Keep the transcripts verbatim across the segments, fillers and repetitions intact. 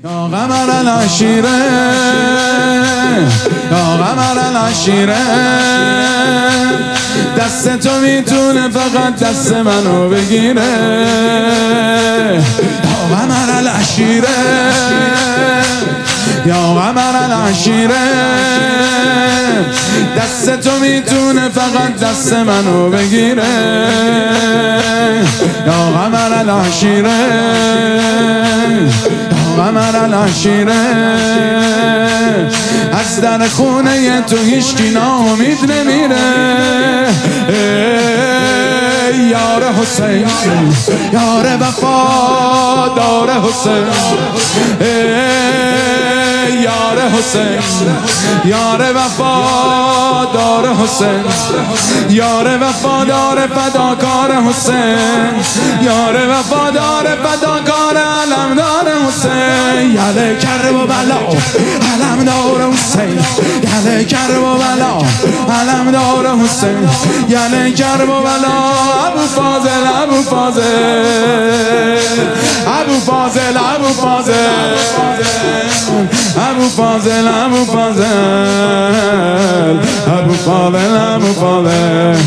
یا قمر العشیره یا قمر العشیره، دست تو میتونه فقط دست منو بگیره. یا قمر العشیره یا قمر العشیره، دست تو میتونه فقط دست منو بگیره. یا قمر العشیره یا قمر العشیره، از در خونه تو هیچکی ناامید نمیره. یار حسین یار وفادار حسین، یار حسین یار وفادار حسین، یار وفادار فداکار حسین، یار وفادار فداکار علمدار حسین. یله کرب و بلا علمدار حسین، یله کرب و بلا علمدار حسین، یله کرب و بلا. ابو فاضل ابو فاضل ابو فاضل ابو فاضل ابو فاضل ابو فاضل ابو فاضل ابو فاضل.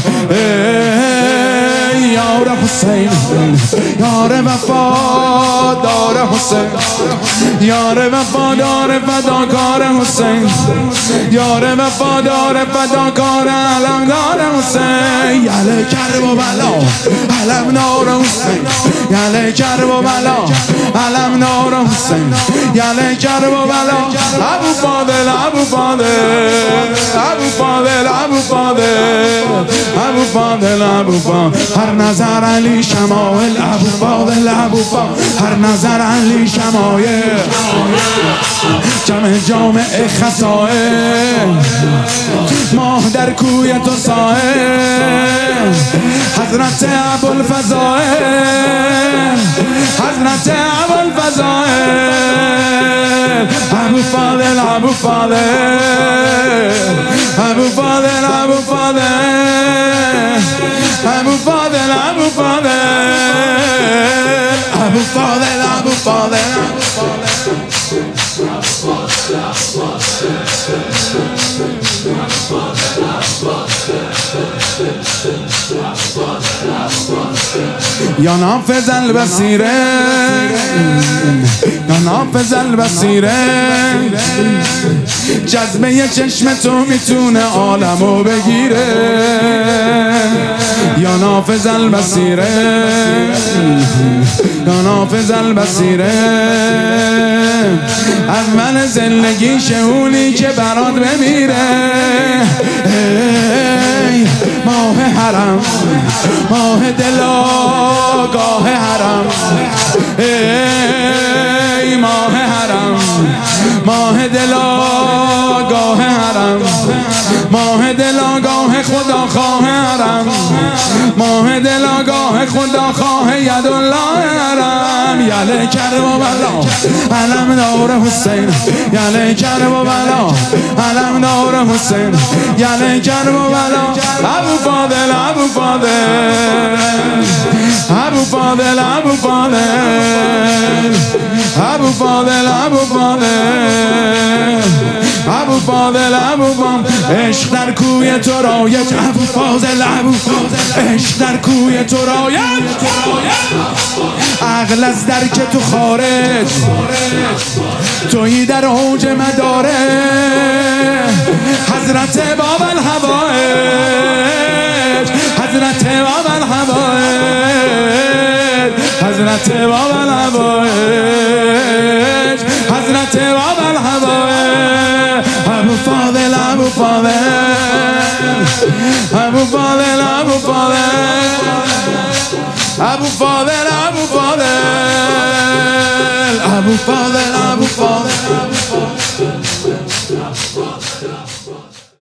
یار حسین یار وفادار حسین، یار وفادار فداکار حسین، یار وفادار فداکار علمدار حسین. یله کرب و بلا علمدار حسین، یله کرب و بلا علمدار حسین، یله کرب و بلا. ابو فاضل ابو فاضل ابو فاضل ابو فاضل ابو فاضل ابو فاضل. هر نظر علی شمایل ابو فاضل ابو فاضل، هر نظر علی شمایل جمع جامع خصائل. ماه در کوی تو سائل، حضرت ابوالفضائل حضرت ابوالفضائل. ابو فاضل ابو فاضل ابو فاضل ابو فاضل ابو فاضل ابو فاضل ابو فاضل ابو فاضل. یا نافذ البصیره یا نافذ البصیره، جذبه چشم تو میتونه عالمو بگیره. یا نافذ البصیره یا نافذ البصیره، اول زندگی شهونی که برات بمیره. ای ماه حرم ماه دلاگاه حرم، ای ماه حرم ماه دلاگاه حرم، ماه دلاگاه خدا خواه حرم، ماه دلاگاه خدا خواه یدالله حرم. یله کرب و بلا علمدار حسین، یله کرب و بلا علمدار حسین، یله کرب و بلا. ابو فاضل ابو فاضل ابو فاضل ابو فاضل ابو فاضل ابو فاضل ابو فاضل ابو فاضل. عشق در کوی تو رایج ابو فاضل ابو فاضل، عشق در کوی تو رایج، عقل از درک تو خارج، تویی در اوج مداره. حضرت باب الحوائج حضرت باب الحوائج حضرت باب الحوائج حضرت باب الحوائج. ابو فاضل ابو فاضل ابو فاضل ابو فاضل ابو فاضل ابو فاضل ابو فاضل ابو فاضل.